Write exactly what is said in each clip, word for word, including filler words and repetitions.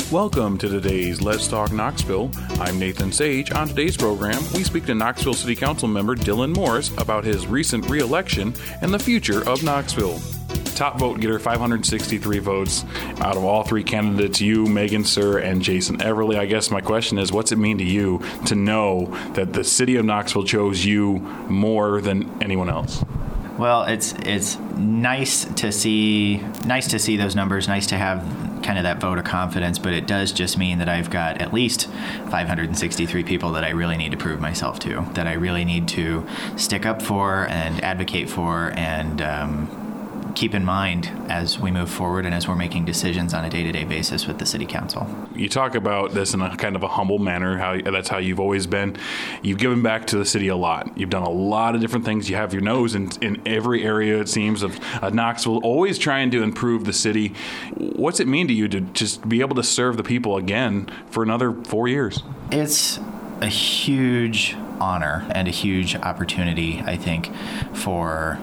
Welcome to today's Let's Talk Knoxville. I'm Nathan Sage. On today's program, we speak to Knoxville City Council member Dylan Morris about his recent re-election and the future of Knoxville. Top vote getter, five hundred sixty-three votes out of all three candidates, you, Megan Sir, and Jason Everly. I guess my question is, what's it mean to you to know that the city of Knoxville chose you more than anyone else? Well, it's it's nice to see nice to see those numbers, nice to have kind of that vote of confidence, but it does just mean that I've got at least five hundred sixty-three people that I really need to prove myself to, that I really need to stick up for and advocate for and um, keep in mind as we move forward and as we're making decisions on a day-to-day basis with the city council. You talk about this in a kind of a humble manner, how that's how you've always been. You've given back to the city a lot. You've done a lot of different things. You have your nose in, in every area, it seems, of uh, Knoxville, always trying to improve the city. What's it mean to you to just be able to serve the people again for another four years? It's a huge honor and a huge opportunity, I think, for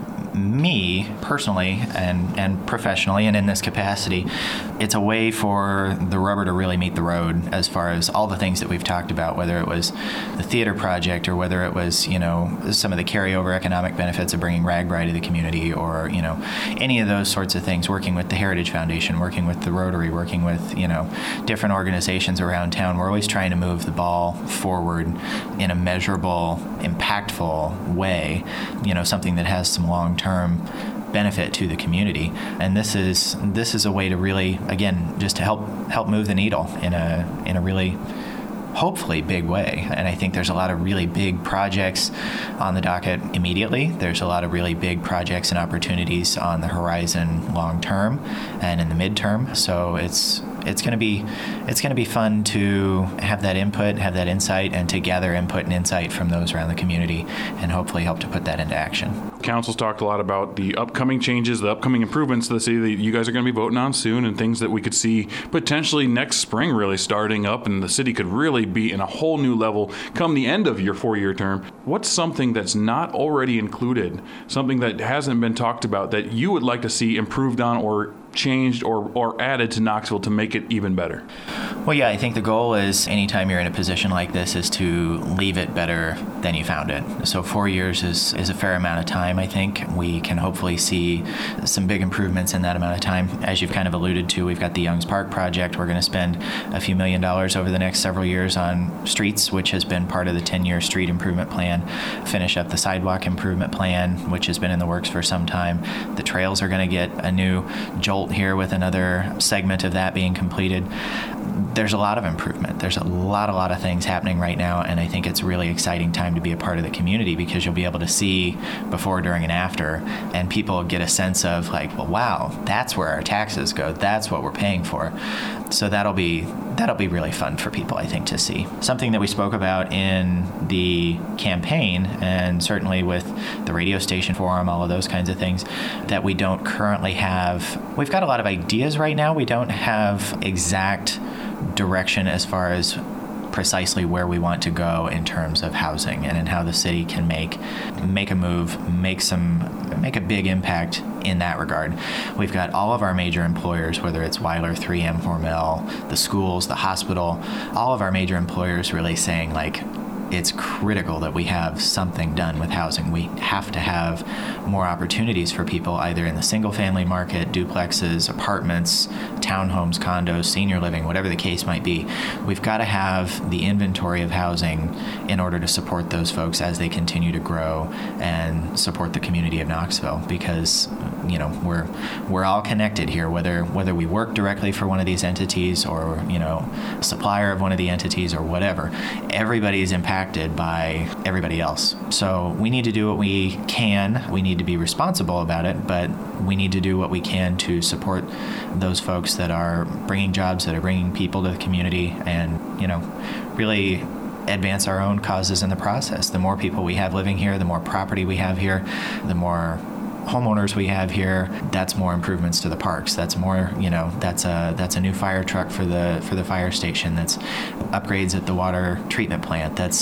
me personally and, and professionally and in this capacity. It's a way for the rubber to really meet the road as far as all the things that we've talked about, whether it was the theater project or whether it was, you know, some of the carryover economic benefits of bringing RAGBRAI to the community, or, you know, any of those sorts of things, working with the Heritage Foundation, working with the Rotary, working with, you know, different organizations around town. We're always trying to move the ball forward in a measurable, impactful way, you know, something that has some long-term benefit to the community. And this is this is a way to really, again, just to help help move the needle in a in a really hopefully big way. And I think there's a lot of really big projects on the docket immediately. There's a lot of really big projects and opportunities on the horizon long term and in the midterm. So it's it's going to be it's going to be fun to have that input, have that insight, and to gather input and insight from those around the community and hopefully help to put that into action. Council's talked a lot about the upcoming changes, the upcoming improvements to the city that you guys are going to be voting on soon, and things that we could see potentially next spring really starting up, and the city could really be in a whole new level come the end of your four-year term. What's something that's not already included, something that hasn't been talked about that you would like to see improved on or changed or, or added to Knoxville to make it even better? Well, yeah, I think the goal is anytime you're in a position like this is to leave it better than you found it. So four years is, is a fair amount of time, I think. We can hopefully see some big improvements in that amount of time. As you've kind of alluded to, we've got the Youngs Park project. We're going to spend a few million dollars over the next several years on streets, which has been part of the ten-year street improvement plan. Finish up the sidewalk improvement plan, which has been in the works for some time. The trails are going to get a new jolt here with another segment of that being completed. There's a lot of improvement. There's a lot, a lot of things happening right now, and I think it's a really exciting time to be a part of the community because you'll be able to see before, during, and after, and people get a sense of like, well, wow, that's where our taxes go. That's what we're paying for. So that'll be that'll be really fun for people, I think, to see. Something that we spoke about in the campaign, and certainly with the radio station forum, all of those kinds of things, that we don't currently have. We've got a lot of ideas right now. We don't have exact direction as far as precisely where we want to go in terms of housing and in how the city can make make a move, make some make a big impact in that regard. We've got all of our major employers, whether it's Weiler, three M, Hormel, the schools, the hospital, all of our major employers really saying like, it's critical that we have something done with housing. We have to have more opportunities for people either in the single-family market, duplexes, apartments, townhomes, condos, senior living, whatever the case might be. We've got to have the inventory of housing in order to support those folks as they continue to grow and support the community of Knoxville, because you know we're we're all connected here, whether whether we work directly for one of these entities or you know a supplier of one of the entities or whatever. Everybody's impacted by everybody else. So we need to do what we can. We need to be responsible about it, but we need to do what we can to support those folks that are bringing jobs, that are bringing people to the community, and, you know, really advance our own causes in the process. The more people we have living here, the more property we have here, the more homeowners we have here, that's more improvements to the parks. That's more, you know, that's a that's a new fire truck for the for the fire station. That's upgrades at the water treatment plant. That's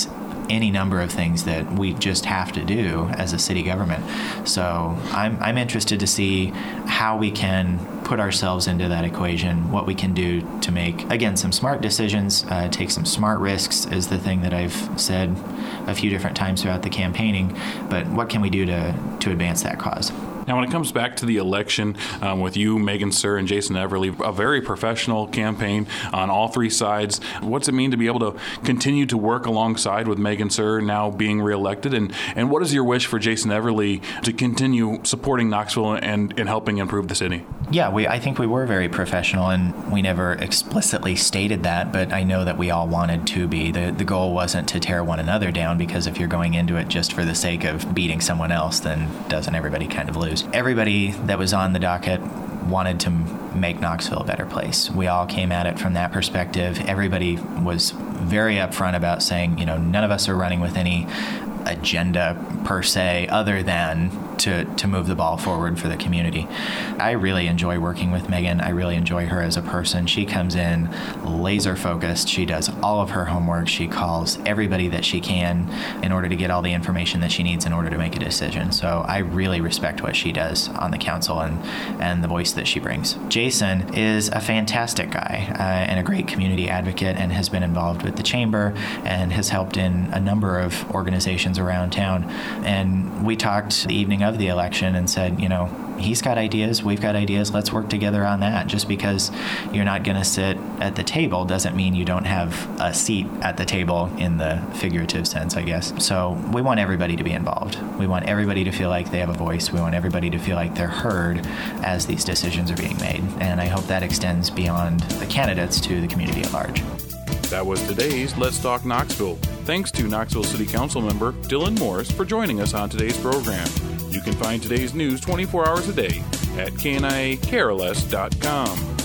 any number of things that we just have to do as a city government. So I'm, I'm interested to see how we can put ourselves into that equation, what we can do to make, again, some smart decisions, uh, take some smart risks is the thing that I've said a few different times throughout the campaigning, but what can we do to, to advance that cause? Now, when it comes back to the election um, with you, Megan Sir, and Jason Everly, a very professional campaign on all three sides, what's it mean to be able to continue to work alongside with Megan Sir now being reelected? And, and what is your wish for Jason Everly to continue supporting Knoxville and, and helping improve the city? Yeah, we I think we were very professional, and we never explicitly stated that, but I know that we all wanted to be. The, the goal wasn't to tear one another down, because if you're going into it just for the sake of beating someone else, then doesn't everybody kind of lose? Everybody that was on the docket wanted to make Knoxville a better place. We all came at it from that perspective. Everybody was very upfront about saying, you know, none of us are running with any agenda per se other than to, to move the ball forward for the community. I really enjoy working with Megan. I really enjoy her as a person. She comes in laser focused. She does all of her homework. She calls everybody that she can in order to get all the information that she needs in order to make a decision. So I really respect what she does on the council and, and the voice that she brings. Jason is a fantastic guy uh, and a great community advocate, and has been involved with the chamber and has helped in a number of organizations around town. And we talked the evening of the election and said, you know, he's got ideas, we've got ideas, let's work together on that. Just because you're not going to sit at the table doesn't mean you don't have a seat at the table in the figurative sense, I guess. So we want everybody to be involved. We want everybody to feel like they have a voice. We want everybody to feel like they're heard as these decisions are being made. And I hope that extends beyond the candidates to the community at large. That was today's Let's Talk Knoxville. Thanks to Knoxville City Council member Dylan Morris for joining us on today's program. You can find today's news twenty-four hours a day at K N I A K R L S dot com.